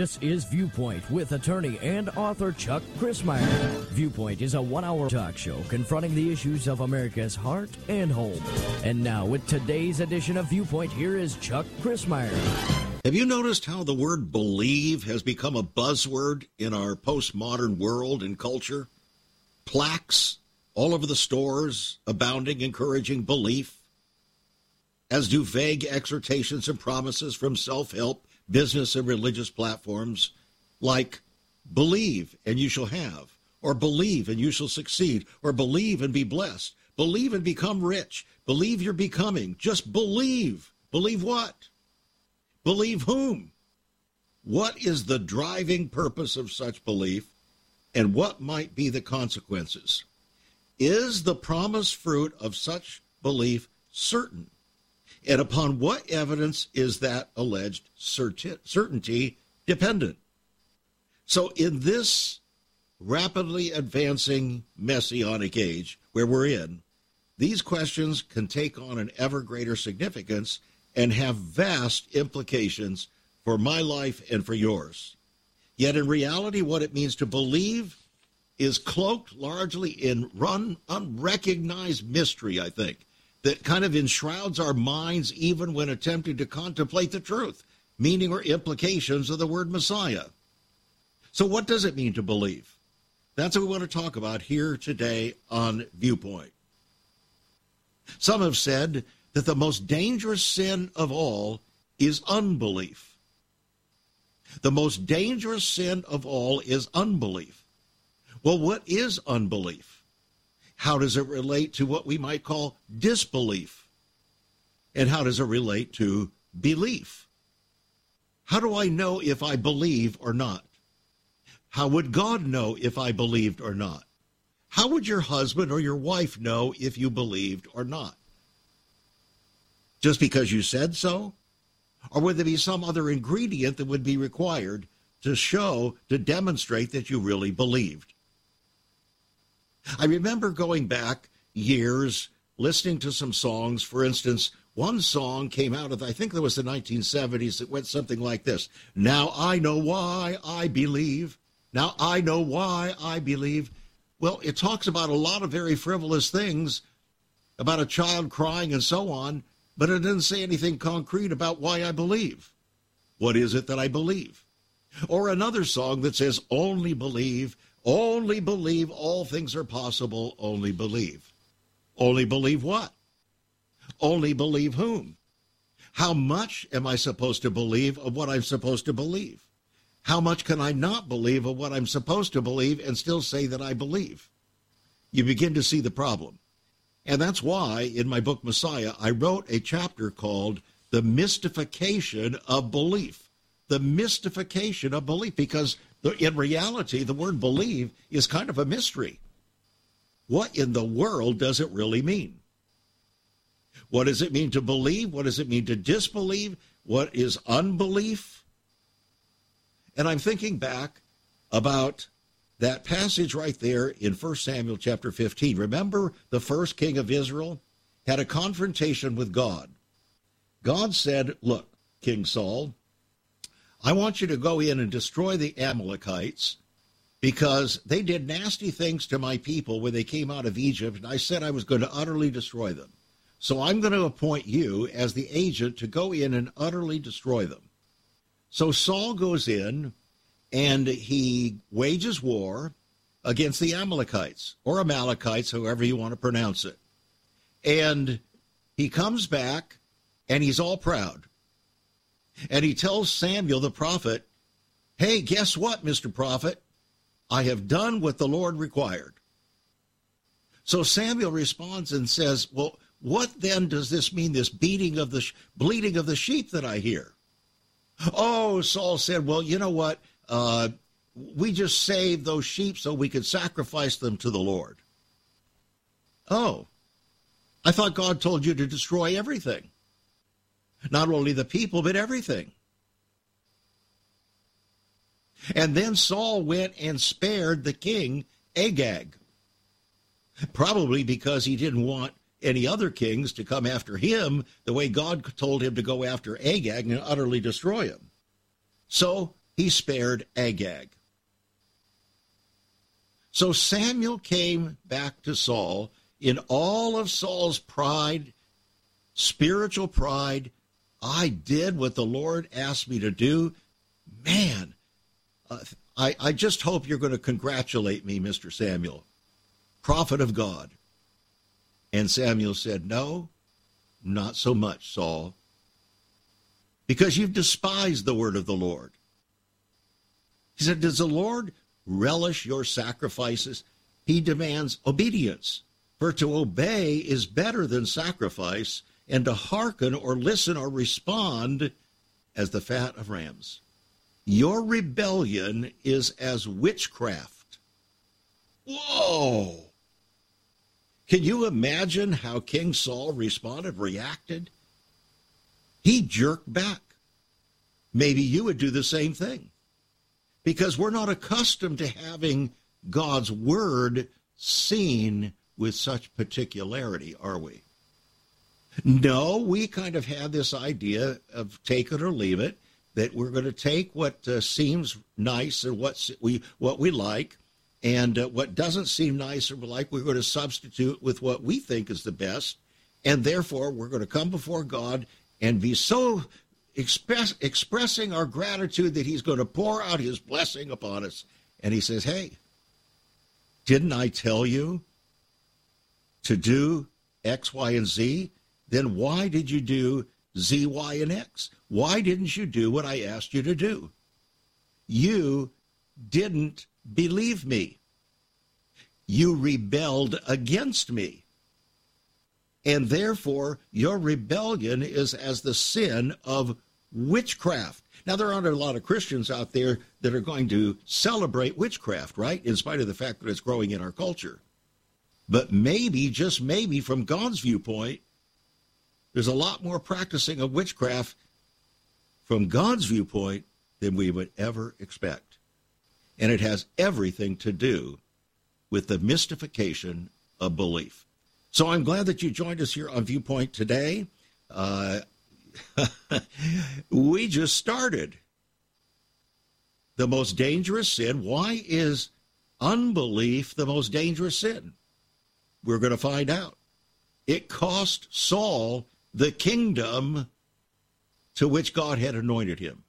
This is Viewpoint with attorney and author Chuck Crismier. Viewpoint is a 1-hour talk show confronting the issues of America's heart and home. And now with today's edition of Viewpoint, here is Chuck Crismier. Have you noticed how the word believe has become a buzzword in our postmodern world and culture? Plaques all over the stores abounding, encouraging belief, as do vague exhortations and promises from self-help, business, and religious platforms like believe and you shall have, or believe and you shall succeed, or believe and be blessed, believe and become rich, believe you're becoming, just believe. Believe what? Believe whom? What is the driving purpose of such belief, and what might be the consequences? Is the promised fruit of such belief certain? And upon what evidence is that alleged certainty dependent? So in this rapidly advancing messianic age where we're in, these questions can take on an ever greater significance and have vast implications for my life and for yours. Yet in reality, what it means to believe is cloaked largely in unrecognized mystery, I think, that kind of enshrouds our minds even when attempting to contemplate the truth, meaning or implications of the word Messiah. So what does it mean to believe? That's what we want to talk about here today on Viewpoint. Some have said that the most dangerous sin of all is unbelief. The most dangerous sin of all is unbelief. Well, what is unbelief? How does it relate to what we might call disbelief? And how does it relate to belief? How do I know if I believe or not? How would God know if I believed or not? How would your husband or your wife know if you believed or not? Just because you said so? Or would there be some other ingredient that would be required to demonstrate that you really believed? I remember going back years, listening to some songs. For instance, one song came out of, I think it was the 1970s, that went something like this. Now I know why I believe. Now I know why I believe. Well, it talks about a lot of very frivolous things, about a child crying and so on, but it didn't say anything concrete about why I believe. What is it that I believe? Or another song that says, only believe, all things are possible, only believe. Only believe what? Only believe whom? How much am I supposed to believe of what I'm supposed to believe? How much can I not believe of what I'm supposed to believe and still say that I believe? You begin to see the problem. And that's why in my book, Messiah, I wrote a chapter called The Mystification of Belief. The mystification of belief, because in reality, the word believe is kind of a mystery. What in the world does it really mean? What does it mean to believe? What does it mean to disbelieve? What is unbelief? And I'm thinking back about that passage right there in 1 Samuel chapter 15. Remember, the first king of Israel had a confrontation with God. God said, look, King Saul, I want you to go in and destroy the Amalekites because they did nasty things to my people when they came out of Egypt, and I said I was going to utterly destroy them. So I'm going to appoint you as the agent to go in and utterly destroy them. So Saul goes in and he wages war against the Amalekites, or Amalekites, however you want to pronounce it. And he comes back and he's all proud. And he tells Samuel the prophet, hey, guess what, Mr. Prophet? I have done what the Lord required. So Samuel responds and says, well, what then does this mean, this bleating of the sheep that I hear? Oh, Saul said, well, you know what? We just saved those sheep so we could sacrifice them to the Lord. Oh, I thought God told you to destroy everything. Not only the people, but everything. And then Saul went and spared the king Agag, probably because he didn't want any other kings to come after him the way God told him to go after Agag and utterly destroy him. So he spared Agag. So Samuel came back to Saul in all of Saul's pride, spiritual pride. I did what the Lord asked me to do. Man, I just hope you're going to congratulate me, Mr. Samuel, prophet of God. And Samuel said, no, not so much, Saul, because you've despised the word of the Lord. He said, does the Lord relish your sacrifices? He demands obedience. For to obey is better than sacrifice, and to hearken or listen or respond as the fat of rams. Your rebellion is as witchcraft. Whoa! Can you imagine how King Saul responded, reacted? He jerked back. Maybe you would do the same thing, because we're not accustomed to having God's word seen with such particularity, are we? No, we kind of have this idea of take it or leave it, that we're going to take what seems nice and what we like, and what doesn't seem nice or like, we're going to substitute with what we think is the best, and therefore we're going to come before God and be so expressing our gratitude that he's going to pour out his blessing upon us. And he says, hey, didn't I tell you to do X, Y, and Z? Then why did you do Z, Y, and X? Why didn't you do what I asked you to do? You didn't believe me. You rebelled against me. And therefore, your rebellion is as the sin of witchcraft. Now, there aren't a lot of Christians out there that are going to celebrate witchcraft, right? In spite of the fact that it's growing in our culture. But maybe, just maybe, from God's viewpoint, there's a lot more practicing of witchcraft from God's viewpoint than we would ever expect. And it has everything to do with the mystification of belief. So I'm glad that you joined us here on Viewpoint today. We just started. The most dangerous sin. Why is unbelief the most dangerous sin? We're going to find out. It cost Saul the kingdom to which God had anointed him.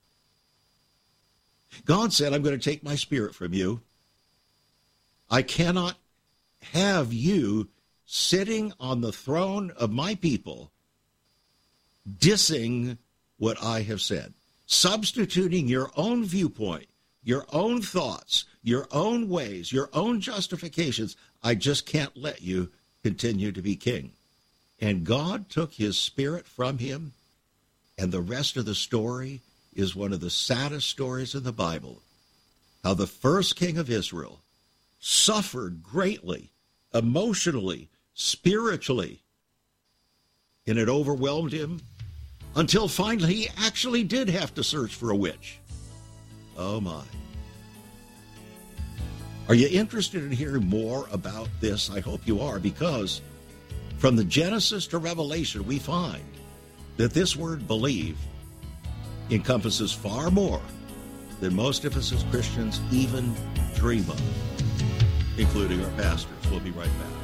God said, I'm going to take my spirit from you. I cannot have you sitting on the throne of my people, dissing what I have said, substituting your own viewpoint, your own thoughts, your own ways, your own justifications. I just can't let you continue to be king. And God took his spirit from him, and the rest of the story is one of the saddest stories in the Bible. How the first king of Israel suffered greatly, emotionally, spiritually, and it overwhelmed him until finally he actually did have to search for a witch. Oh my. Are you interested in hearing more about this? I hope you are, because from the Genesis to Revelation, we find that this word believe encompasses far more than most of us as Christians even dream of, including our pastors. We'll be right back.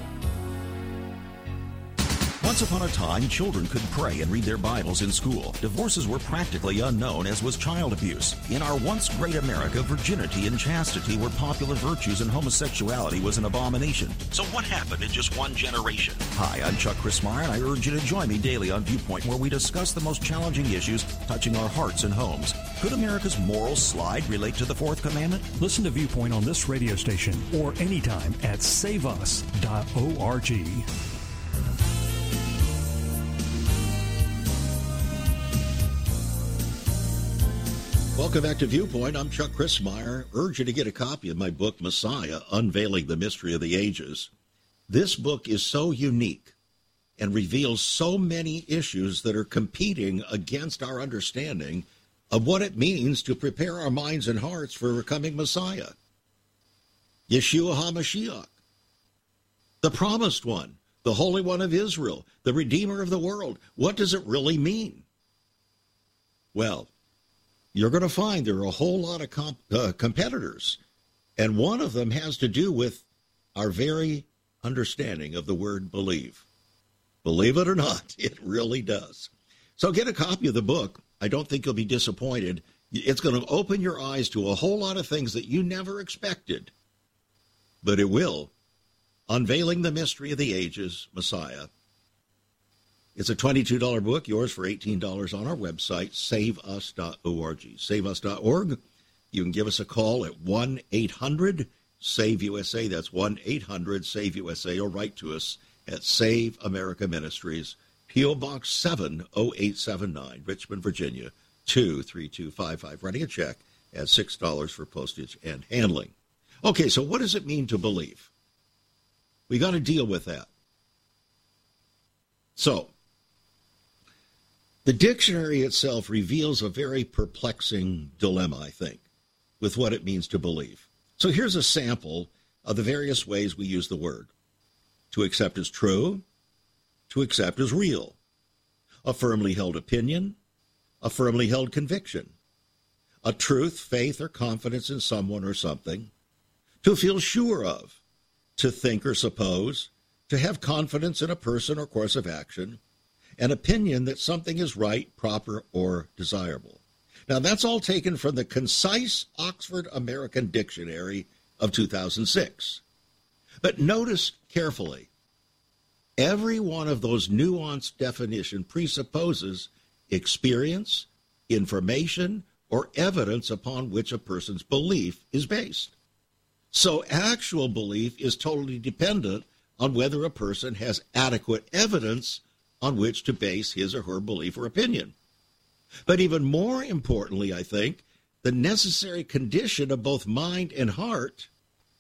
Once upon a time, children could pray and read their Bibles in school. Divorces were practically unknown, as was child abuse. In our once great America, virginity and chastity were popular virtues and homosexuality was an abomination. So what happened in just one generation? Hi, I'm Chuck Christmeyer, and I urge you to join me daily on Viewpoint, where we discuss the most challenging issues touching our hearts and homes. Could America's moral slide relate to the fourth commandment? Listen to Viewpoint on this radio station or anytime at saveus.org. Welcome back to Viewpoint. I'm Chuck Christmeyer. Urge you to get a copy of my book, Messiah, Unveiling the Mystery of the Ages. This book is so unique and reveals so many issues that are competing against our understanding of what it means to prepare our minds and hearts for a coming Messiah. Yeshua HaMashiach, the Promised One, the Holy One of Israel, the Redeemer of the world. What does it really mean? Well, you're going to find there are a whole lot of competitors. And one of them has to do with our very understanding of the word believe. Believe it or not, it really does. So get a copy of the book. I don't think you'll be disappointed. It's going to open your eyes to a whole lot of things that you never expected. But it will. Unveiling the Mystery of the Ages, Messiah. It's a $22 book, yours for $18 on our website, saveus.org. Saveus.org. You can give us a call at 1-800-SAVE-USA. That's 1-800-SAVE-USA, or write to us at Save America Ministries, P.O. Box 70879, Richmond, Virginia, 23255. Writing a check at $6 for postage and handling. Okay, so what does it mean to believe? We got to deal with that. So, the dictionary itself reveals a very perplexing dilemma, I think, with what it means to believe. So here's a sample of the various ways we use the word. To accept as true, to accept as real, a firmly held opinion, a firmly held conviction, a truth, faith, or confidence in someone or something, to feel sure of, to think or suppose, to have confidence in a person or course of action, an opinion that something is right, proper, or desirable. Now, that's all taken from the concise Oxford American Dictionary of 2006. But notice carefully, every one of those nuanced definitions presupposes experience, information, or evidence upon which a person's belief is based. So actual belief is totally dependent on whether a person has adequate evidence on which to base his or her belief or opinion. But even more importantly, I think, the necessary condition of both mind and heart,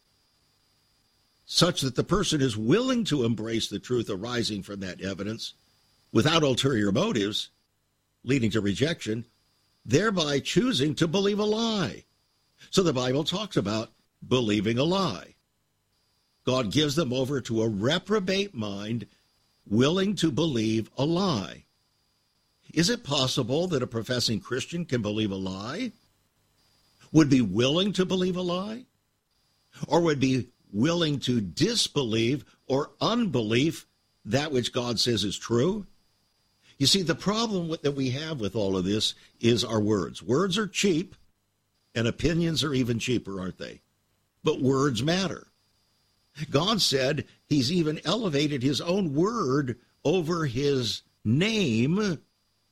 such that the person is willing to embrace the truth arising from that evidence without ulterior motives, leading to rejection, thereby choosing to believe a lie. So the Bible talks about believing a lie. God gives them over to a reprobate mind, willing to believe a lie. Is it possible that a professing Christian can believe a lie? Would be willing to believe a lie? Or would be willing to disbelieve or unbelieve that which God says is true? You see, the problem that we have with all of this is our words. Words are cheap, and opinions are even cheaper, aren't they? But words matter. God said he's even elevated his own word over his name,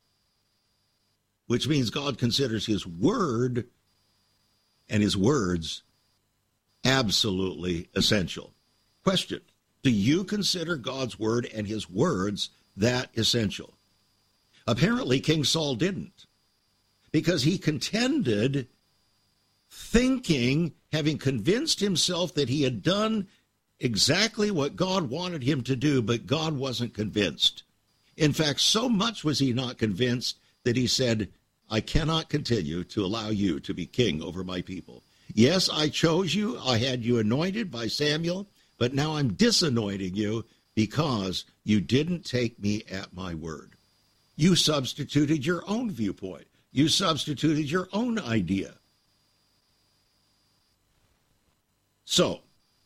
which means God considers his word and his words absolutely essential. Question: do you consider God's word and his words that essential? Apparently, King Saul didn't, because he contended, thinking, having convinced himself that he had done exactly what God wanted him to do, but God wasn't convinced. In fact, so much was he not convinced that he said, I cannot continue to allow you to be king over my people. Yes, I chose you. I had you anointed by Samuel, but now I'm disanointing you because you didn't take me at my word. You substituted your own viewpoint. You substituted your own idea. So,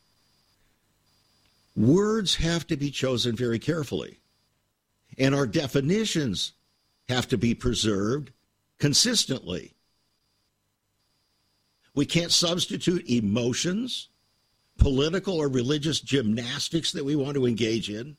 words have to be chosen very carefully, and our definitions have to be preserved consistently. We can't substitute emotions, political or religious gymnastics that we want to engage in.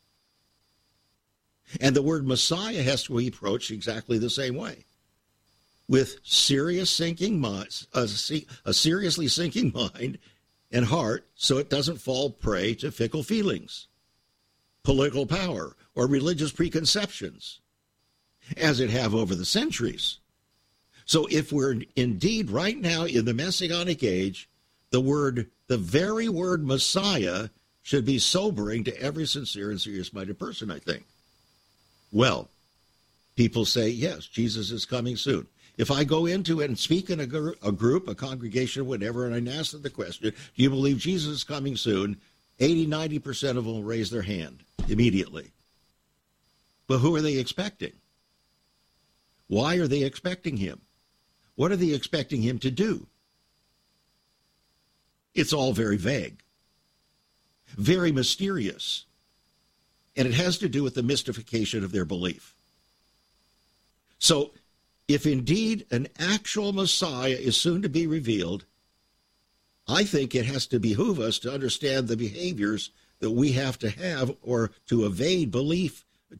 And the word Messiah has to be approached exactly the same way, with serious sinking minds, a seriously sinking mind and heart, so it doesn't fall prey to fickle feelings, political power, or religious preconceptions, as it have over the centuries. So if we're indeed right now in the Messianic age, the very word Messiah should be sobering to every sincere and serious-minded person, I think. Well, people say, yes, Jesus is coming soon. If I go into it and speak in a group, a congregation, whatever, and I ask them the question, do you believe Jesus is coming soon? 80-90% of them will raise their hand immediately. But who are they expecting? Why are they expecting him? What are they expecting him to do? It's all very vague, very mysterious, and it has to do with the mystification of their belief. So, if indeed an actual Messiah is soon to be revealed, I think it has to behoove us to understand the behaviors that we have to have or to evade belief.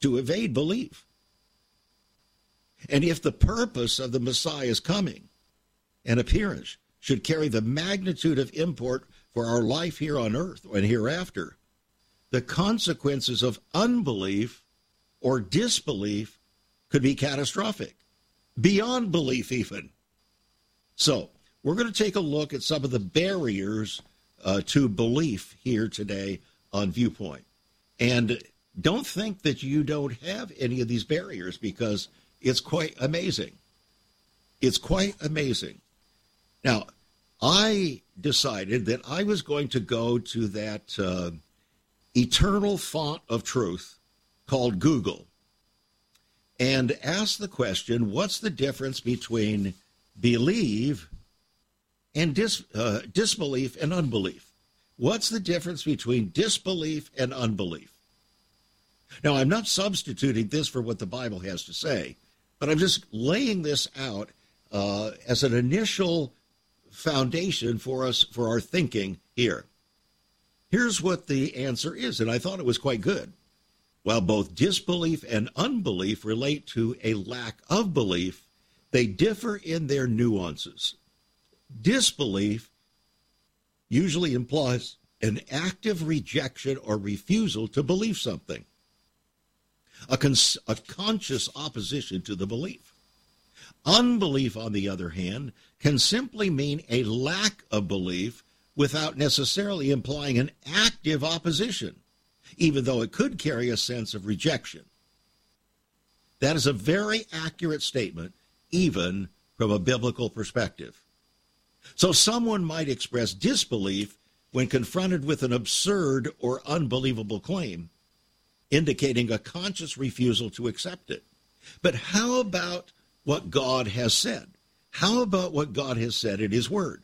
And if the purpose of the Messiah's coming and appearance should carry the magnitude of import for our life here on earth and hereafter, the consequences of unbelief or disbelief could be catastrophic, beyond belief even. So, we're going to take a look at some of the barriers to belief here today on Viewpoint. And don't think that you don't have any of these barriers, because it's quite amazing. It's quite amazing. Now, I decided that I was going to go to that eternal font of truth called Google and ask the question, what's the difference between believe and disbelief and unbelief? What's the difference between disbelief and unbelief? Now, I'm not substituting this for what the Bible has to say, but I'm just laying this out as an initial foundation for us, for our thinking here. Here's what the answer is, and I thought it was quite good. While both disbelief and unbelief relate to a lack of belief, they differ in their nuances. Disbelief usually implies an active rejection or refusal to believe something, a conscious opposition to the belief. Unbelief, on the other hand, can simply mean a lack of belief without necessarily implying an active opposition, even though it could carry a sense of rejection. That is a very accurate statement, even from a biblical perspective. So someone might express disbelief when confronted with an absurd or unbelievable claim, indicating a conscious refusal to accept it. But how about what God has said? How about what God has said in his word?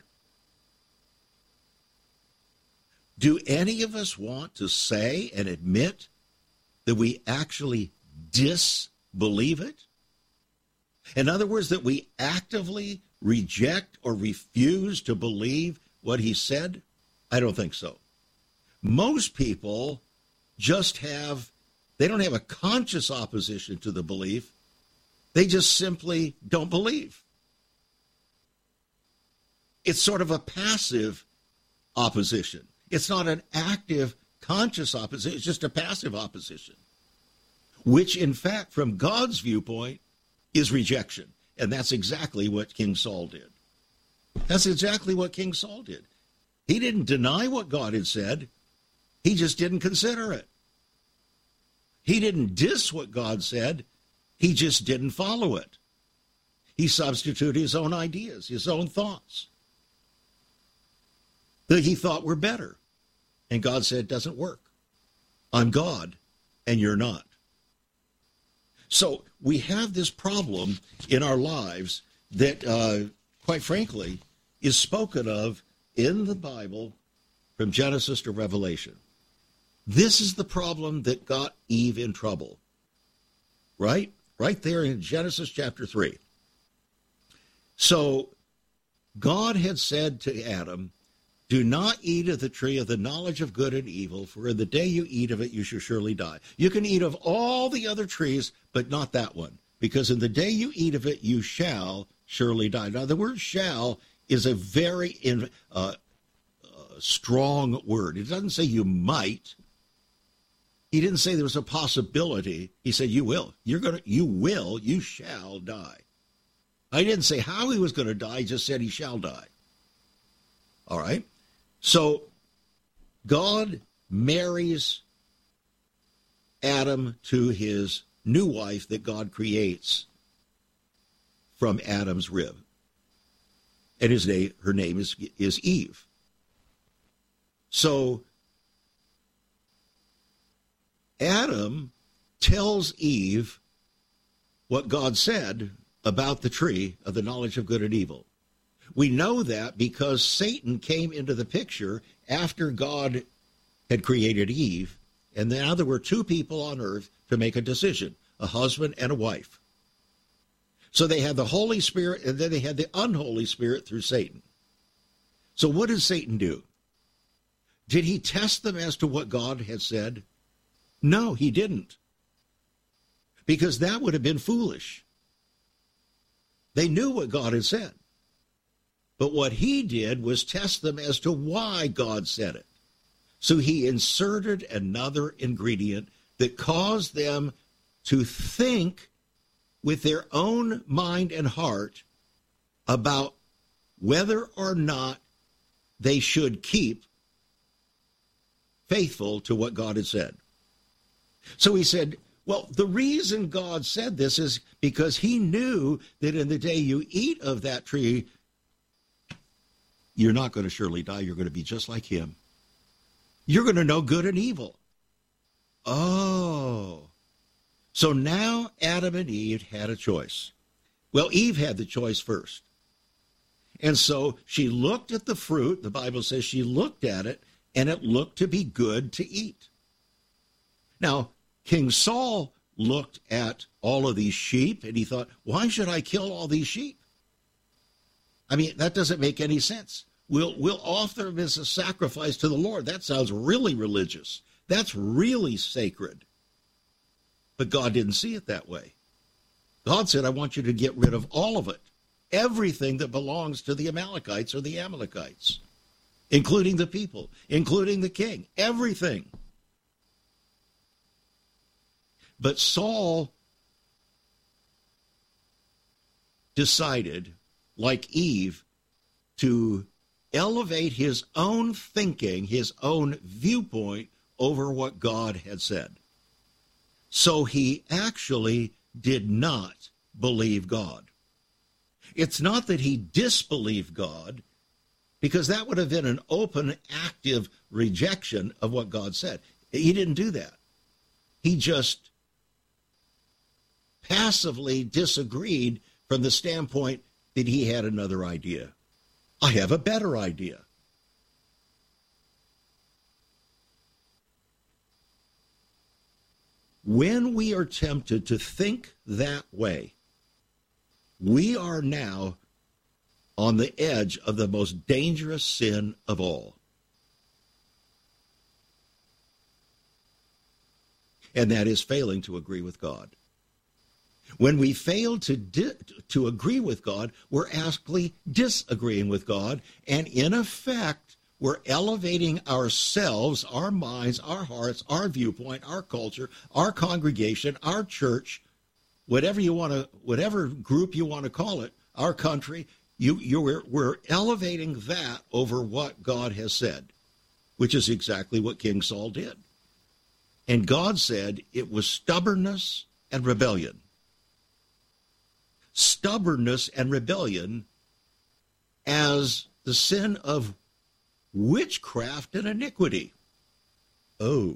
Do any of us want to say and admit that we actually disbelieve it? In other words, that we actively reject or refuse to believe what he said? I don't think so. Most people they don't have a conscious opposition to the belief. They just simply don't believe. It's sort of a passive opposition. It's not an active, conscious opposition. It's just a passive opposition, which, in fact, from God's viewpoint, is rejection. And that's exactly what King Saul did. That's exactly what King Saul did. He didn't deny what God had said. He just didn't consider it. He didn't diss what God said. He just didn't follow it. He substituted his own ideas, his own thoughts, that he thought were better. And God said, it doesn't work. I'm God, and you're not. So we have this problem in our lives that, quite frankly, is spoken of in the Bible from Genesis to Revelation. This is the problem that got Eve in trouble, right? Right there in Genesis chapter 3. So God had said to Adam, do not eat of the tree of the knowledge of good and evil, for in the day you eat of it, you shall surely die. You can eat of all the other trees, but not that one, because in the day you eat of it, you shall surely die. Now, the word shall is a very strong word. It doesn't say you might. He didn't say there was a possibility. He said you will. You shall die. I didn't say how he was going to die. He just said he shall die. All right? So God marries Adam to his new wife that God creates from Adam's rib. And her name is Eve. So Adam tells Eve what God said about the tree of the knowledge of good and evil. We know that because Satan came into the picture after God had created Eve, and now there were two people on earth to make a decision, a husband and a wife. So they had the Holy Spirit, and then they had the unholy spirit through Satan. So what did Satan do? Did he test them as to what God had said? No, he didn't. Because that would have been foolish. They knew what God had said. But what he did was test them as to why God said it. So he inserted another ingredient that caused them to think with their own mind and heart about whether or not they should keep faithful to what God had said. So he said, well, the reason God said this is because he knew that in the day you eat of that tree, you're not going to surely die. You're going to be just like him. You're going to know good and evil. Oh. So now Adam and Eve had a choice. Well, Eve had the choice first. And so she looked at the fruit. The Bible says she looked at it, and it looked to be good to eat. Now, King Saul looked at all of these sheep, and he thought, why should I kill all these sheep? I mean, that doesn't make any sense. We'll offer them as a sacrifice to the Lord. That sounds really religious. That's really sacred. But God didn't see it that way. God said, I want you to get rid of all of it. Everything that belongs to the Amalekites or the Amalekites, including the people, including the king, everything. But Saul decided, like Eve, to elevate his own thinking, his own viewpoint over what God had said. So he actually did not believe God. It's not that he disbelieved God, because that would have been an open, active rejection of what God said. He didn't do that. He just passively disagreed from the standpoint that he had another idea. I have a better idea. When we are tempted to think that way, we are now on the edge of the most dangerous sin of all. And that is failing to agree with God. When we fail to agree with God, we're actually disagreeing with God, and in effect, we're elevating ourselves, our minds, our hearts, our viewpoint, our culture, our congregation, our church, whatever group you want to call it, our country. We're elevating that over what God has said, which is exactly what King Saul did. And God said it was stubbornness and rebellion. Stubbornness and rebellion as the sin of witchcraft and iniquity. Oh.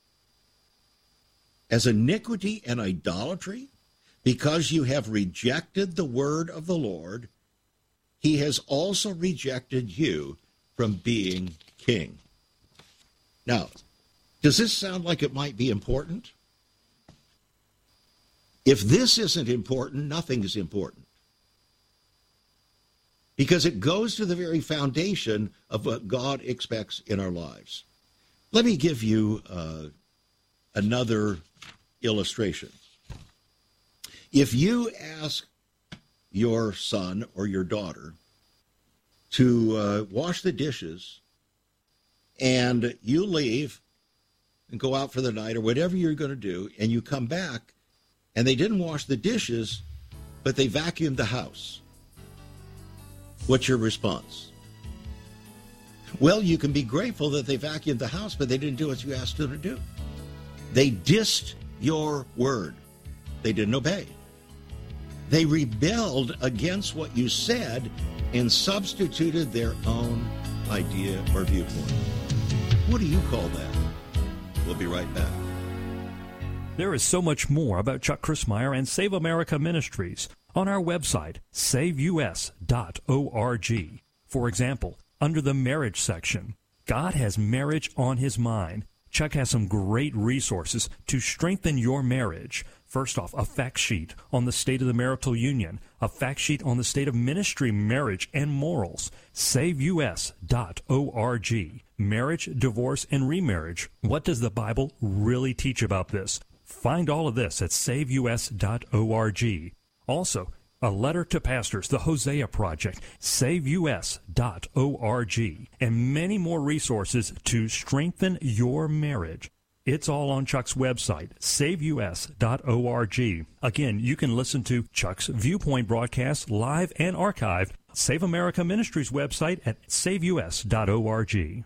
As iniquity and idolatry, because you have rejected the word of the Lord, he has also rejected you from being king. Now, does this sound like it might be important? If this isn't important, nothing is important. Because it goes to the very foundation of what God expects in our lives. Let me give you another illustration. If you ask your son or your daughter to wash the dishes, and you leave and go out for the night or whatever you're going to do, and you come back, and they didn't wash the dishes, but they vacuumed the house, what's your response? Well, you can be grateful that they vacuumed the house, but they didn't do what you asked them to do. They dissed your word. They didn't obey. They rebelled against what you said and substituted their own idea or viewpoint. What do you call that? We'll be right back. There is so much more about Chuck Crismier and Save America Ministries. on our website, saveus.org. For example, under the marriage section, God has marriage on his mind. Chuck has some great resources to strengthen your marriage. First off, a fact sheet on the state of the marital union, a fact sheet on the state of ministry, marriage, and morals. SaveUS.org. Marriage, divorce, and remarriage. What does the Bible really teach about this? Find all of this at SaveUS.org. Also, a letter to pastors, the Hosea Project, SaveUS.org, and many more resources to strengthen your marriage. It's all on Chuck's website, SaveUS.org. Again, you can listen to Chuck's Viewpoint broadcast live and archived. Save America Ministries website at SaveUS.org.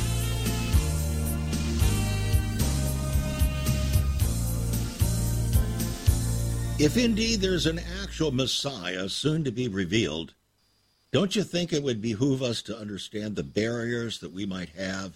If indeed there's an actual Messiah soon to be revealed, don't you think it would behoove us to understand the barriers that we might have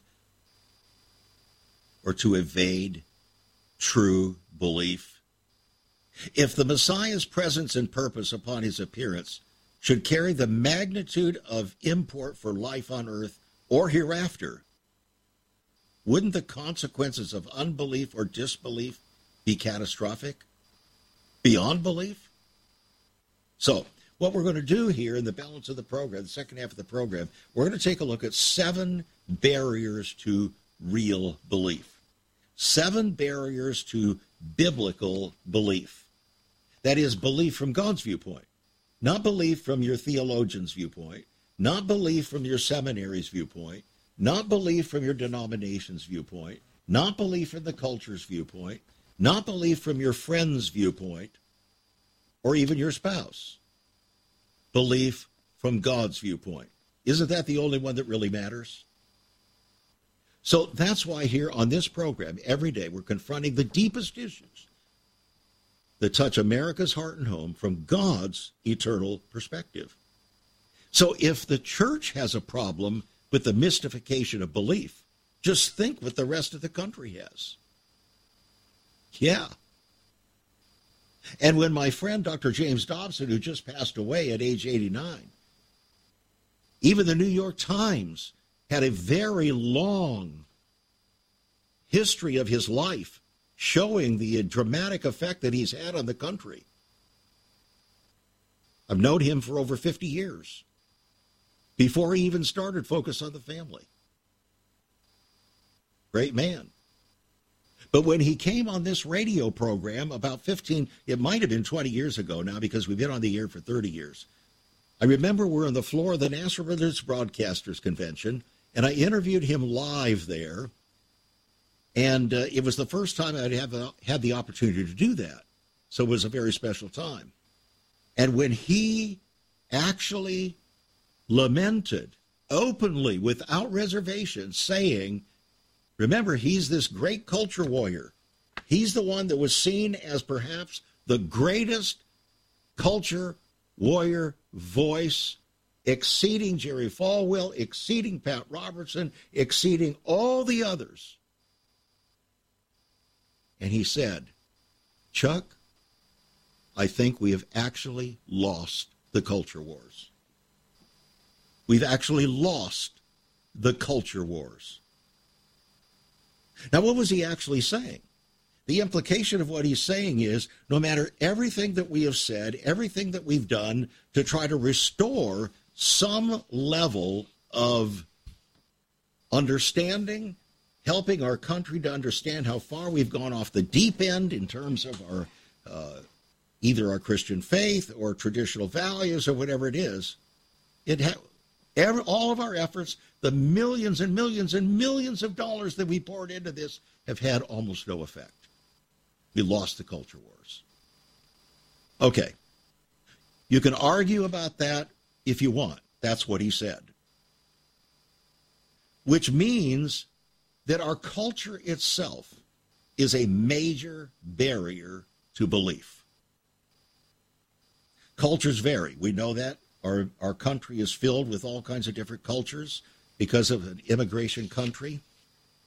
or to evade true belief? If the Messiah's presence and purpose upon his appearance should carry the magnitude of import for life on earth or hereafter, wouldn't the consequences of unbelief or disbelief be catastrophic? Beyond belief? So, what we're going to do here in the balance of the program, the second half of the program, we're going to take a look at 7 barriers to real belief. 7 barriers to biblical belief. That is, belief from God's viewpoint. Not belief from your theologian's viewpoint. Not belief from your seminary's viewpoint. Not belief from your denomination's viewpoint. Not belief from the culture's viewpoint. Not belief from your friend's viewpoint, or even your spouse. Belief from God's viewpoint. Isn't that the only one that really matters? So that's why here on this program, every day, we're confronting the deepest issues that touch America's heart and home from God's eternal perspective. So if the church has a problem with the mystification of belief, just think what the rest of the country has. Yeah. And when my friend Dr. James Dobson, who just passed away at age 89, even the New York Times had a very long history of his life showing the dramatic effect that he's had on the country. I've known him for over 50 years, before he even started Focus on the Family. Great man. But when he came on this radio program about 15, it might have been 20 years ago now because we've been on the air for 30 years. I remember we're on the floor of the National Religious Broadcasters Convention, and I interviewed him live there. And it was the first time I'd had the opportunity to do that. So it was a very special time. And when he actually lamented openly, without reservation, saying, remember, he's this great culture warrior. He's the one that was seen as perhaps the greatest culture warrior voice, exceeding Jerry Falwell, exceeding Pat Robertson, exceeding all the others. And he said, Chuck, I think we have actually lost the culture wars. We've actually lost the culture wars. Now, what was he actually saying? The implication of what he's saying is, no matter everything that we have said, everything that we've done to try to restore some level of understanding, helping our country to understand how far we've gone off the deep end in terms of our either our Christian faith or traditional values or whatever it is, all of our efforts, the millions and millions and millions of dollars that we poured into this have had almost no effect. We lost the culture wars. Okay. You can argue about that if you want. That's what he said. Which means that our culture itself is a major barrier to belief. Cultures vary. We know that. Our country is filled with all kinds of different cultures because of an immigrant countries.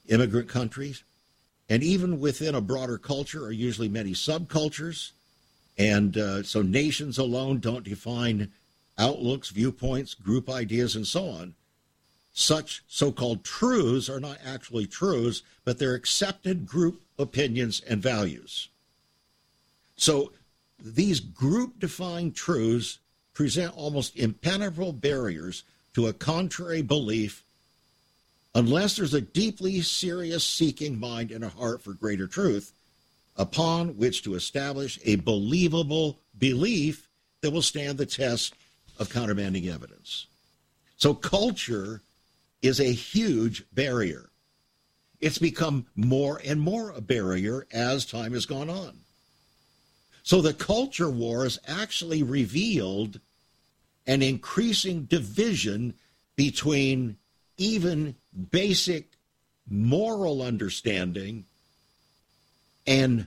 And even within a broader culture are usually many subcultures. And so nations alone don't define outlooks, viewpoints, group ideas, and so on. Such so-called truths are not actually truths, but they're accepted group opinions and values. So these group-defined truths present almost impenetrable barriers to a contrary belief unless there's a deeply serious seeking mind and a heart for greater truth upon which to establish a believable belief that will stand the test of countermanding evidence. So culture is a huge barrier. It's become more and more a barrier as time has gone on. So the culture wars actually revealed an increasing division between even basic moral understanding and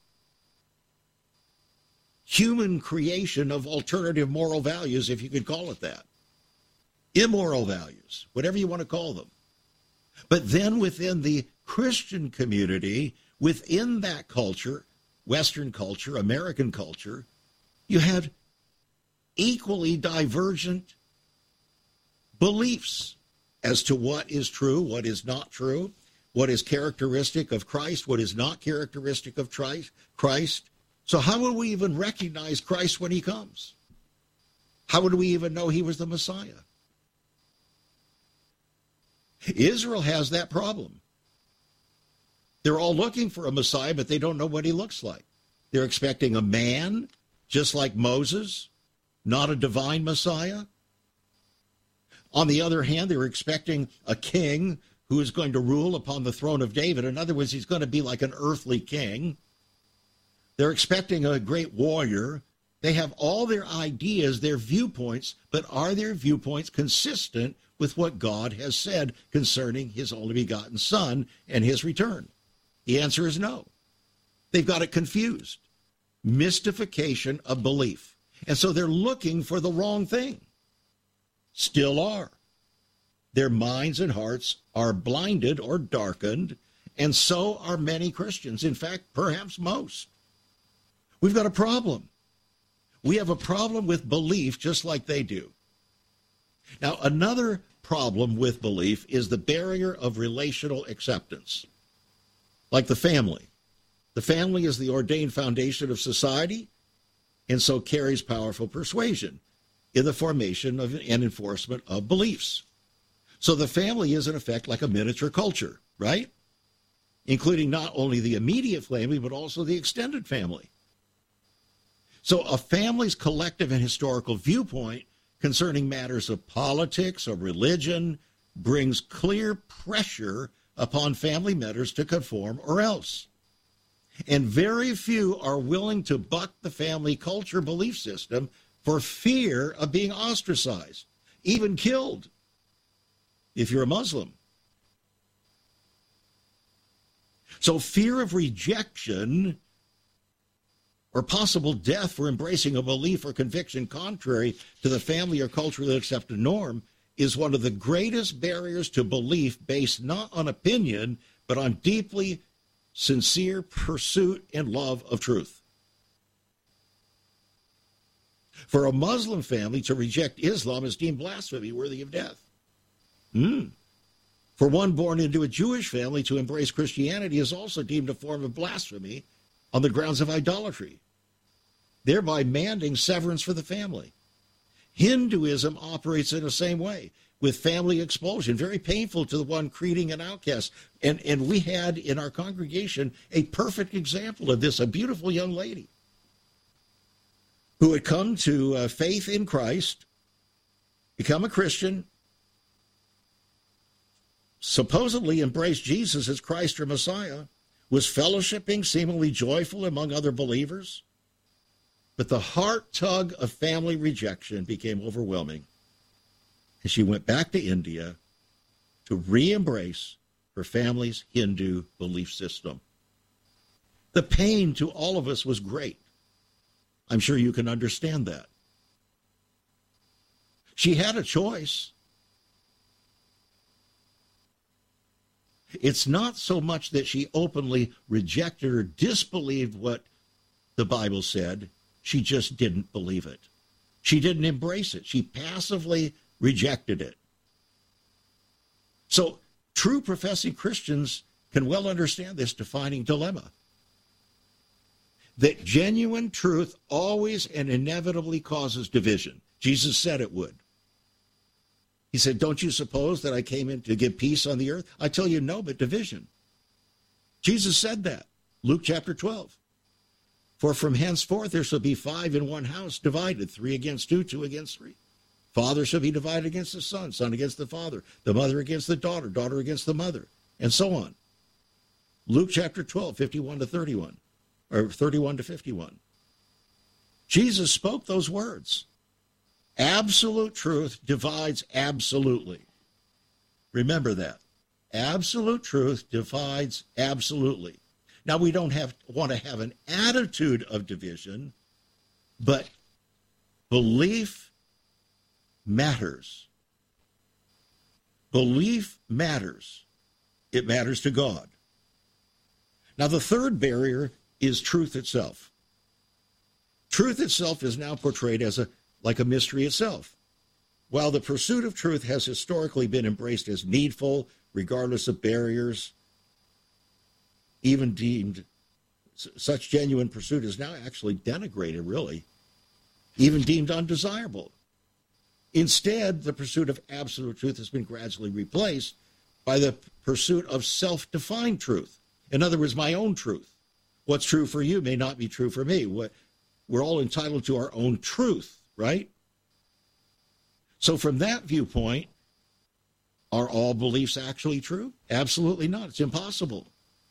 human creation of alternative moral values, if you could call it that. Immoral values, whatever you want to call them. But then within the Christian community, within that culture, Western culture, American culture, you had equally divergent beliefs as to what is true, what is not true, what is characteristic of Christ, what is not characteristic of Christ. So how would we even recognize Christ when he comes? How would we even know he was the Messiah? Israel has that problem. They're all looking for a Messiah, but they don't know what he looks like. They're expecting a man, just like Moses, not a divine Messiah. On the other hand, they're expecting a king who is going to rule upon the throne of David. In other words, he's going to be like an earthly king. They're expecting a great warrior. They have all their ideas, their viewpoints, but are their viewpoints consistent with what God has said concerning his only begotten Son and his return? The answer is no. They've got it confused. Mystification of belief. And so they're looking for the wrong thing. Still are. Their minds and hearts are blinded or darkened, and so are many Christians. In fact, perhaps most. We've got a problem. We have a problem with belief just like they do. Now, another problem with belief is the barrier of relational acceptance. Like the family. The family is the ordained foundation of society, and so carries powerful persuasion in the formation of and enforcement of beliefs. So the family is, in effect, like a miniature culture, right? Including not only the immediate family, but also the extended family. So a family's collective and historical viewpoint concerning matters of politics or religion brings clear pressure upon family members to conform or else. And very few are willing to buck the family culture belief system for fear of being ostracized, even killed, if you're a Muslim. So fear of rejection or possible death for embracing a belief or conviction contrary to the family or culturally accepted norm is one of the greatest barriers to belief, based not on opinion, but on deeply sincere pursuit and love of truth. For a Muslim family to reject Islam is deemed blasphemy, worthy of death. For one born into a Jewish family to embrace Christianity is also deemed a form of blasphemy on the grounds of idolatry, thereby demanding severance for the family. Hinduism operates in the same way, with family expulsion, very painful to the one creeding an outcast. And we had in our congregation a perfect example of this, a beautiful young lady who had come to faith in Christ, become a Christian, supposedly embraced Jesus as Christ or Messiah, was fellowshipping, seemingly joyful among other believers. But the heart tug of family rejection became overwhelming, and she went back to India to re-embrace her family's Hindu belief system. The pain to all of us was great. I'm sure you can understand that. She had a choice. It's not so much that she openly rejected or disbelieved what the Bible said. She just didn't believe it. She didn't embrace it. She passively rejected it. So true professing Christians can well understand this defining dilemma. That genuine truth always and inevitably causes division. Jesus said it would. He said, don't you suppose that I came in to give peace on the earth? I tell you no, but division. Jesus said that. Luke chapter 12. For from henceforth there shall be 5 in one house divided, 3 against 2, 2 against 3. Father shall be divided against the son, son against the father, the mother against the daughter, daughter against the mother, and so on. Luke chapter 12, 51 to 31, or 31 to 51. Jesus spoke those words. Absolute truth divides absolutely. Remember that. Absolute truth divides absolutely. Now, we don't want to have an attitude of division, but belief matters. Belief matters. It matters to God. Now, the third barrier is truth itself. Truth itself is now portrayed as like a mystery itself. While the pursuit of truth has historically been embraced as needful, regardless of barriers, even deemed such genuine pursuit is now actually denigrated, really, even deemed undesirable. Instead, the pursuit of absolute truth has been gradually replaced by the pursuit of self-defined truth. In other words, my own truth. What's true for you may not be true for me. We're all entitled to our own truth, right? So from that viewpoint, are all beliefs actually true? Absolutely not. It's impossible.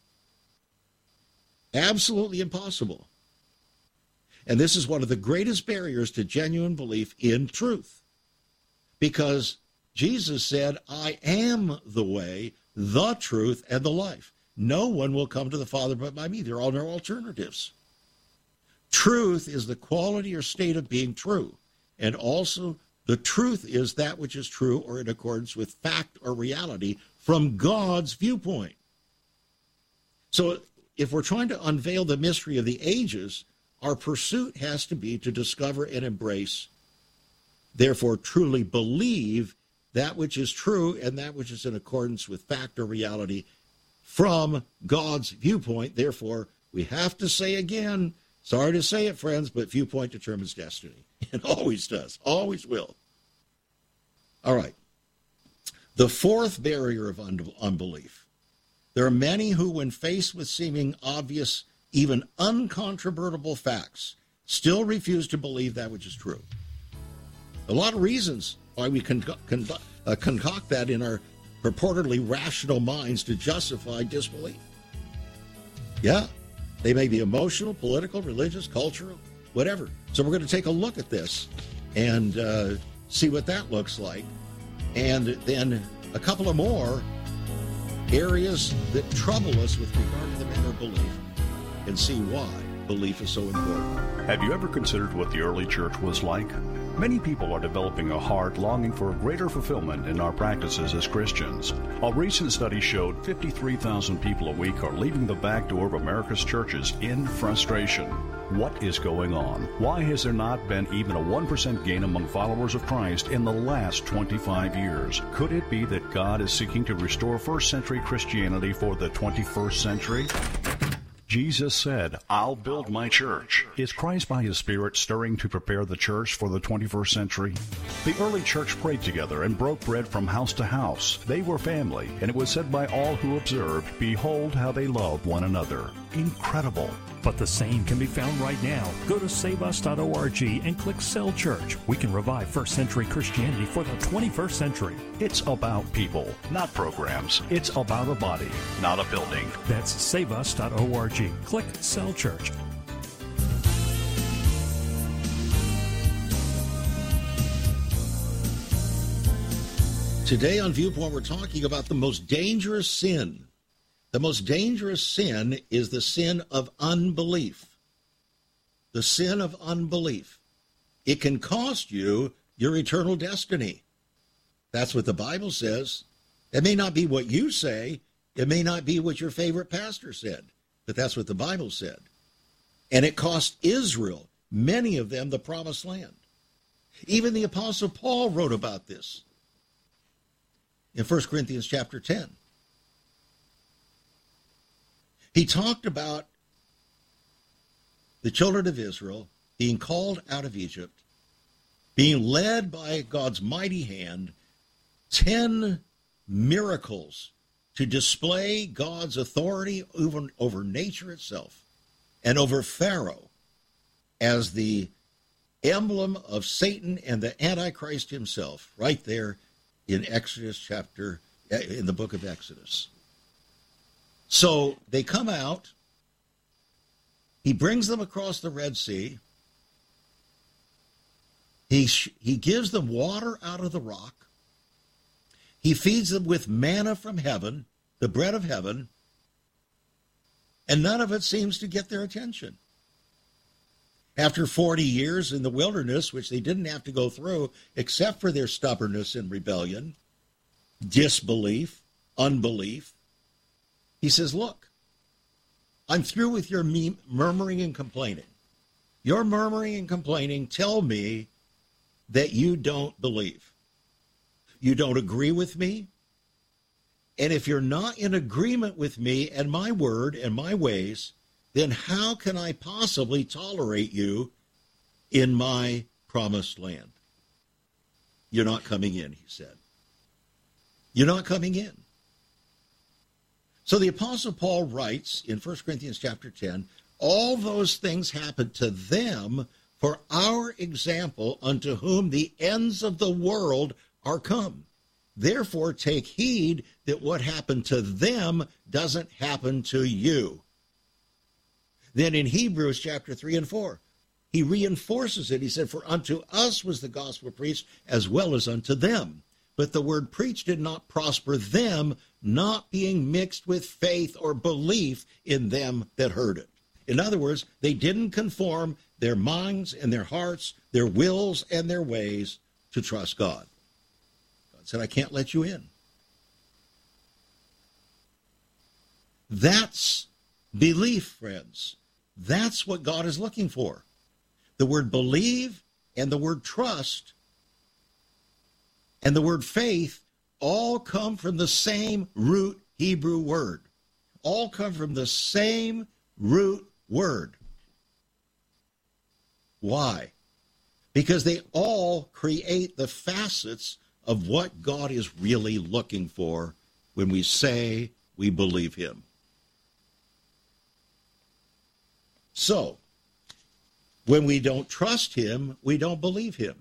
Absolutely impossible. And this is one of the greatest barriers to genuine belief in truth. Because Jesus said, I am the way, the truth, and the life. No one will come to the Father but by me. There are no alternatives. Truth is the quality or state of being true. And also, the truth is that which is true or in accordance with fact or reality from God's viewpoint. So if we're trying to unveil the mystery of the ages, our pursuit has to be to discover and embrace, therefore truly believe that which is true and that which is in accordance with fact or reality from God's viewpoint. Therefore, we have to say again, sorry to say it, friends, but viewpoint determines destiny. It always does, always will. All right. The fourth barrier of unbelief. There are many who, when faced with seeming obvious, even uncontrovertible facts, still refuse to believe that which is true. A lot of reasons why we concoct that in our purportedly rational minds to justify disbelief. Yeah, they may be emotional, political, religious, cultural, whatever. So we're going to take a look at this and see what that looks like. And then a couple of more areas that trouble us with regard to the matter of belief and see why belief is so important. Have you ever considered what the early church was like? Many people are developing a heart longing for a greater fulfillment in our practices as Christians. A recent study showed 53,000 people a week are leaving the back door of America's churches in frustration. What is going on? Why has there not been even a 1% gain among followers of Christ in the last 25 years? Could it be that God is seeking to restore first century Christianity for the 21st century? Jesus said, I'll build my church. Is Christ by his Spirit stirring to prepare the church for the 21st century? The early church prayed together and broke bread from house to house. They were family, and it was said by all who observed, behold how they love one another. Incredible. But the same can be found right now. Go to saveus.org and click Cell Church. We can revive first century Christianity for the 21st century. It's about people, not programs. It's about a body, not a building. That's saveus.org. Click Cell Church. Today on Viewpoint, we're talking about the most dangerous sin. The most dangerous sin is the sin of unbelief. The sin of unbelief. It can cost you your eternal destiny. That's what the Bible says. It may not be what you say. It may not be what your favorite pastor said. But that's what the Bible said. And it cost Israel many of them the promised land. Even the Apostle Paul wrote about this in 1 Corinthians chapter 10. He talked about the children of Israel being called out of Egypt, being led by God's mighty hand, 10 miracles to display God's authority over nature itself and over Pharaoh as the emblem of Satan and the Antichrist himself, right there in in the book of Exodus. So they come out. He brings them across the Red Sea. He gives them water out of the rock. He feeds them with manna from heaven, the bread of heaven, and none of it seems to get their attention. After 40 years in the wilderness, which they didn't have to go through except for their stubbornness and rebellion, disbelief, unbelief, he says, look, I'm through with your murmuring and complaining. Your murmuring and complaining tell me that you don't believe. You don't agree with me. And if you're not in agreement with me and my word and my ways, then how can I possibly tolerate you in my promised land? You're not coming in, he said. You're not coming in. So the Apostle Paul writes in 1 Corinthians chapter 10, all those things happened to them for our example, unto whom the ends of the world are come. Therefore take heed that what happened to them doesn't happen to you. Then in Hebrews chapter 3 and 4, he reinforces it. He said, for unto us was the gospel preached as well as unto them. But the word preached did not prosper them, not being mixed with faith or belief in them that heard it. In other words, they didn't conform their minds and their hearts, their wills and their ways to trust God. God said, I can't let you in. That's belief, friends. That's what God is looking for. The word believe and the word trust and the word faith all come from the same root Hebrew word. All come from the same root word. Why? Because they all create the facets of what God is really looking for when we say we believe him. So, when we don't trust him, we don't believe him.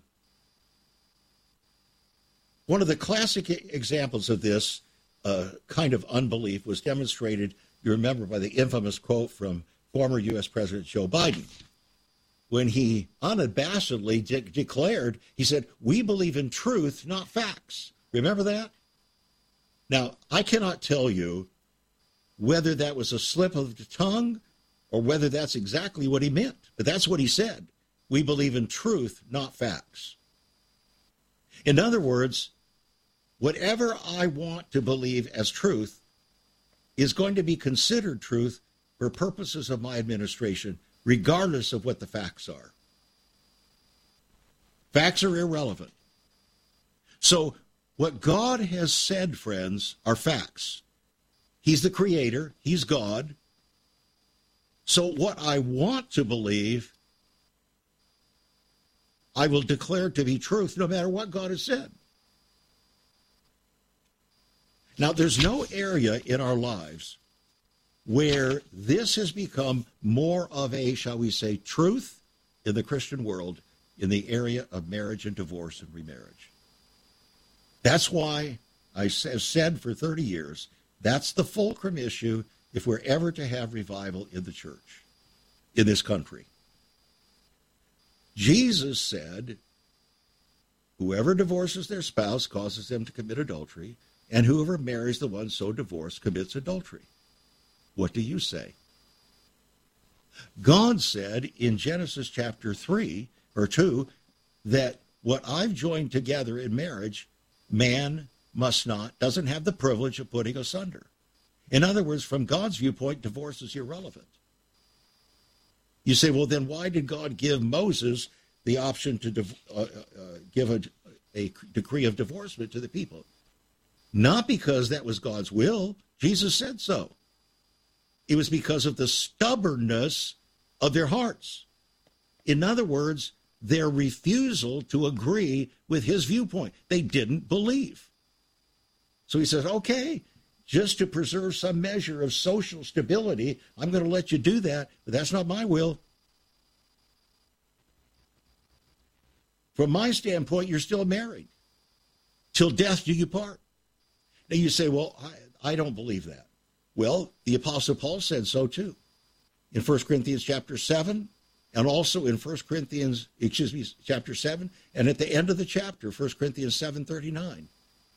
One of the classic examples of this kind of unbelief was demonstrated, you remember, by the infamous quote from former U.S. President Joe Biden, when he unabashedly declared, he said, we believe in truth, not facts. Remember that? Now, I cannot tell you whether that was a slip of the tongue or whether that's exactly what he meant. But that's what he said. We believe in truth, not facts. In other words, whatever I want to believe as truth is going to be considered truth for purposes of my administration, regardless of what the facts are. Facts are irrelevant. So what God has said, friends, are facts. He's the creator. He's God. So what I want to believe, I will declare to be truth no matter what God has said. Now, there's no area in our lives where this has become more of a, shall we say, truth in the Christian world in the area of marriage and divorce and remarriage. That's why I have said for 30 years, that's the fulcrum issue if we're ever to have revival in the church, in this country. Jesus said, whoever divorces their spouse causes them to commit adultery, and whoever marries the one so divorced commits adultery. What do you say? God said in Genesis chapter 3 or 2 that what I've joined together in marriage, man doesn't have the privilege of putting asunder. In other words, from God's viewpoint, divorce is irrelevant. You say, well, then why did God give Moses the option to give a decree of divorcement to the people? Not because that was God's will. Jesus said so. It was because of the stubbornness of their hearts. In other words, their refusal to agree with his viewpoint. They didn't believe. So he says, okay, just to preserve some measure of social stability, I'm going to let you do that, but that's not my will. From my standpoint, you're still married. Till death do you part. Now you say, well, I don't believe that. Well, the Apostle Paul said so too. In 1 Corinthians chapter 7, and also in chapter 7, and at the end of the chapter, 1 Corinthians 7:39.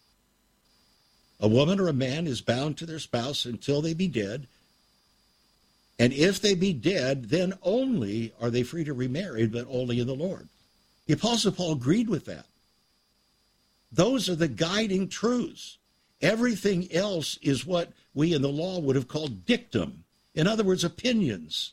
A woman or a man is bound to their spouse until they be dead. And if they be dead, then only are they free to remarry, but only in the Lord. The Apostle Paul agreed with that. Those are the guiding truths. Everything else is what we in the law would have called dictum. In other words, opinions.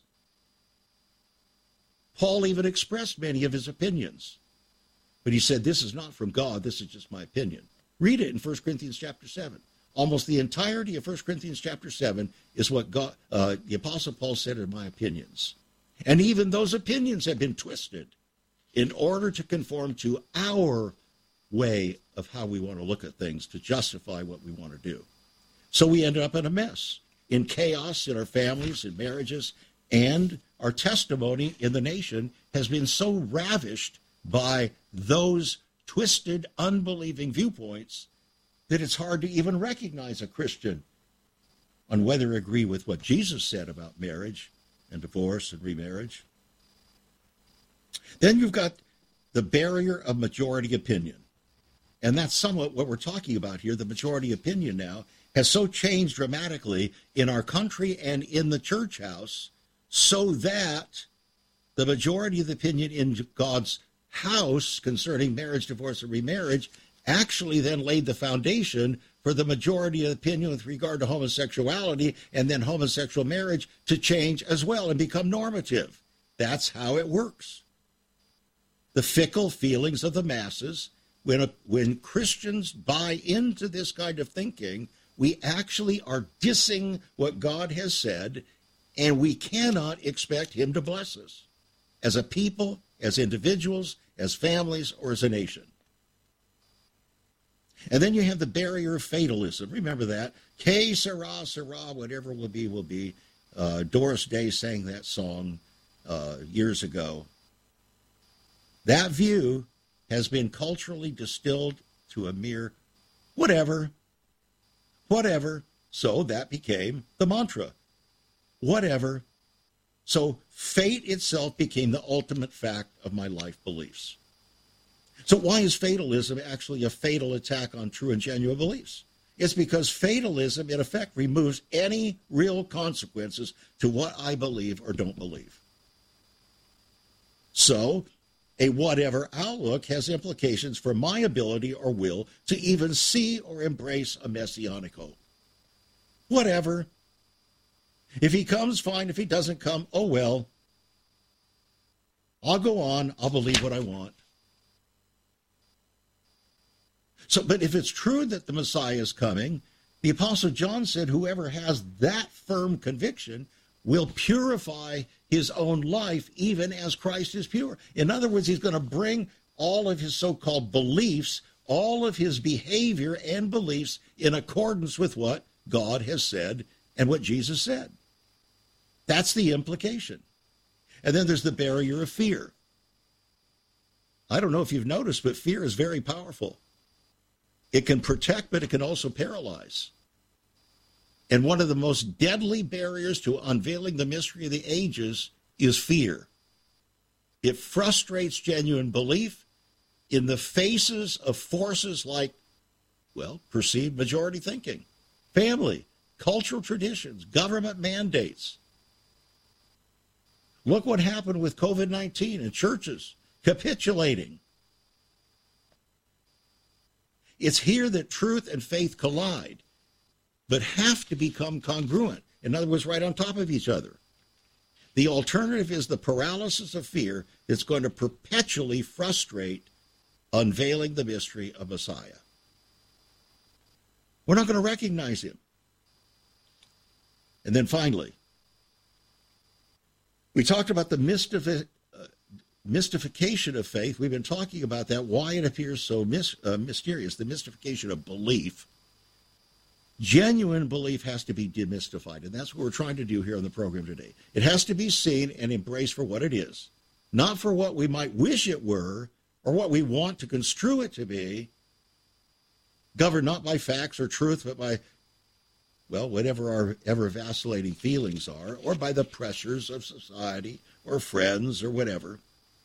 Paul even expressed many of his opinions. But he said, this is not from God, this is just my opinion. Read it in 1 Corinthians chapter 7. Almost the entirety of 1 Corinthians chapter 7 is what the Apostle Paul said are my opinions. And even those opinions have been twisted in order to conform to our way of how we want to look at things to justify what we want to do. So we end up in a mess, in chaos in our families, in marriages, and our testimony in the nation has been so ravished by those twisted, unbelieving viewpoints that it's hard to even recognize a Christian on whether to agree with what Jesus said about marriage and divorce and remarriage. Then you've got the barrier of majority opinion. And that's somewhat what we're talking about here. The majority opinion now has so changed dramatically in our country and in the church house, so that the majority of the opinion in God's house concerning marriage, divorce, and remarriage actually then laid the foundation for the majority of opinion with regard to homosexuality and then homosexual marriage to change as well and become normative. That's how it works. The fickle feelings of the masses, when Christians buy into this kind of thinking, we actually are dissing what God has said, and we cannot expect him to bless us as a people, as individuals, as families, or as a nation. And then you have the barrier of fatalism. Remember that. Que sera, sera, whatever will be, will be. Doris Day sang that song years ago. That view has been culturally distilled to a mere whatever. So that became the mantra. Whatever. So fate itself became the ultimate fact of my life beliefs. So why is fatalism actually a fatal attack on true and genuine beliefs? It's because fatalism, in effect, removes any real consequences to what I believe or don't believe. So a whatever outlook has implications for my ability or will to even see or embrace a messianic hope. Whatever. If he comes, fine. If he doesn't come, oh well. I'll go on. I'll believe what I want. So, but if it's true that the Messiah is coming, the Apostle John said whoever has that firm conviction will purify his own life even as Christ is pure. In other words, he's going to bring all of his so-called beliefs, all of his behavior and beliefs in accordance with what God has said and what Jesus said. That's the implication. And then there's the barrier of fear. I don't know if you've noticed, but fear is very powerful. It can protect, but it can also paralyze. And one of the most deadly barriers to unveiling the mystery of the ages is fear. It frustrates genuine belief in the faces of forces like, well, perceived majority thinking, family, cultural traditions, government mandates. Look what happened with COVID-19 and churches capitulating. It's here that truth and faith collide, but have to become congruent. In other words, right on top of each other. The alternative is the paralysis of fear that's going to perpetually frustrate unveiling the mystery of Messiah. We're not going to recognize him. And then finally, we talked about the mystification of faith. We've been talking about that, why it appears so mysterious, the mystification of belief. Genuine belief has to be demystified, and that's what we're trying to do here on the program today. It has to be seen and embraced for what it is, not for what we might wish it were or what we want to construe it to be, governed not by facts or truth, but by, well, whatever our ever-vacillating feelings are, or by the pressures of society or friends or whatever.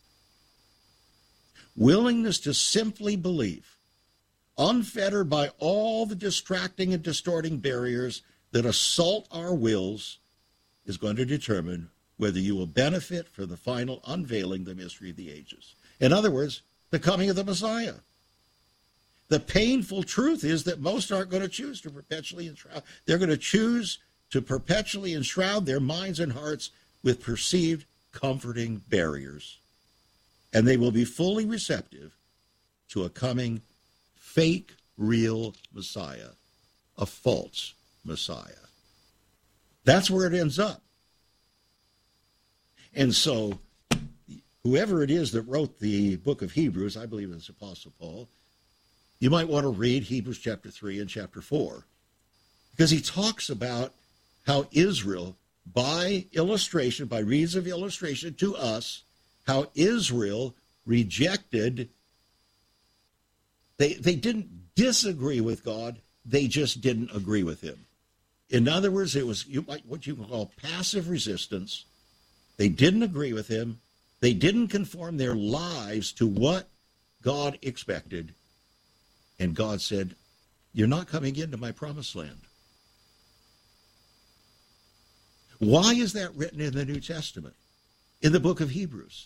Willingness to simply believe, unfettered by all the distracting and distorting barriers that assault our wills, is going to determine whether you will benefit from the final unveiling the mystery of the ages. In other words, the coming of the Messiah. The painful truth is that most aren't going to choose to perpetually enshroud. They're going to choose to perpetually enshroud their minds and hearts with perceived comforting barriers. And they will be fully receptive to a coming fake, real Messiah, a false Messiah. That's where it ends up. And so, whoever it is that wrote the book of Hebrews, I believe it's Apostle Paul, you might want to read Hebrews chapter 3 and chapter 4, because he talks about how Israel, by illustration, by reason of illustration to us, how Israel rejected, they didn't disagree with God, they just didn't agree with him. In other words, it was what you call passive resistance. They didn't agree with him. They didn't conform their lives to what God expected. And God said, you're not coming into my promised land. Why is that written in the New Testament, in the book of Hebrews?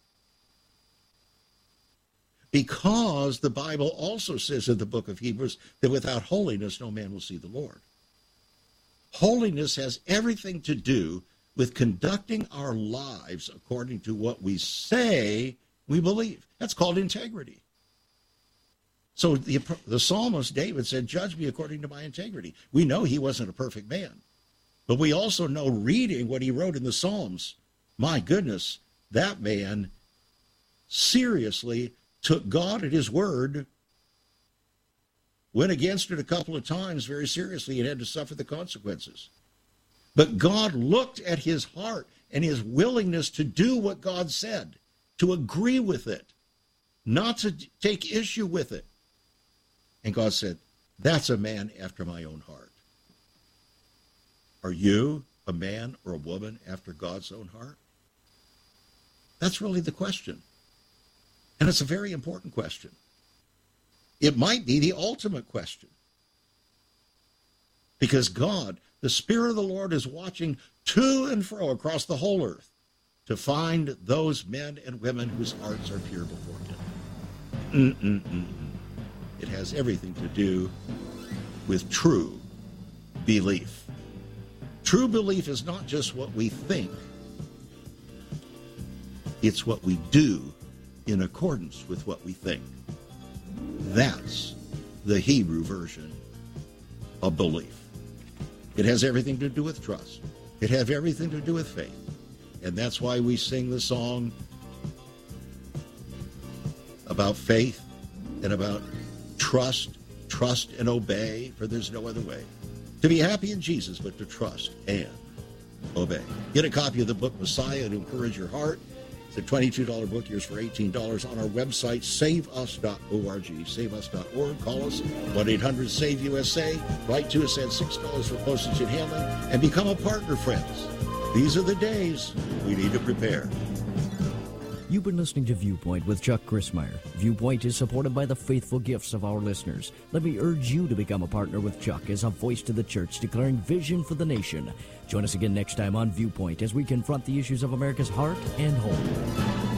Because the Bible also says in the book of Hebrews that without holiness no man will see the Lord. Holiness has everything to do with conducting our lives according to what we say we believe. That's called integrity. So the psalmist David said, judge me according to my integrity. We know he wasn't a perfect man. But we also know, reading what he wrote in the Psalms, my goodness, that man seriously took God at his word, went against it a couple of times very seriously, and had to suffer the consequences. But God looked at his heart and his willingness to do what God said, to agree with it, not to take issue with it. And God said, that's a man after my own heart. Are you a man or a woman after God's own heart? That's really the question. And it's a very important question. It might be the ultimate question. Because God, the Spirit of the Lord, is watching to and fro across the whole earth to find those men and women whose hearts are pure before him. It has everything to do with true belief. True belief is not just what we think. It's what we do in accordance with what we think. That's the Hebrew version of belief. It has everything to do with trust. It has everything to do with faith. And that's why we sing the song about faith and about trust and obey, for there's no other way to be happy in Jesus but to trust and obey. Get a copy of the book Messiah to encourage your heart. It's a $22 book, yours for $18 on our website, saveus.org. Saveus.org. Call us, 1-800-SAVE-USA. Write to us at $6 for postage and handling, and become a partner, friends. These are the days we need to prepare. You've been listening to Viewpoint with Chuck Crismier. Viewpoint is supported by the faithful gifts of our listeners. Let me urge you to become a partner with Chuck as a voice to the church declaring vision for the nation. Join us again next time on Viewpoint as we confront the issues of America's heart and home.